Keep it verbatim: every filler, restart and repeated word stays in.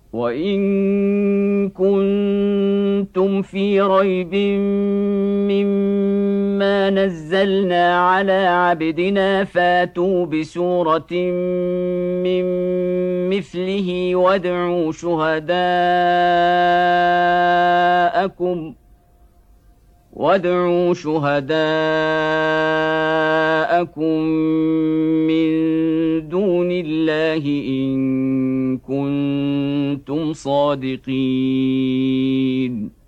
وإن كنتم في ريب مما نزلنا على عبدنا فاتوا بسورة من مثله وادعوا شهداءكم وادعوا شهداءكم من دون الله إن كنتم صادقين.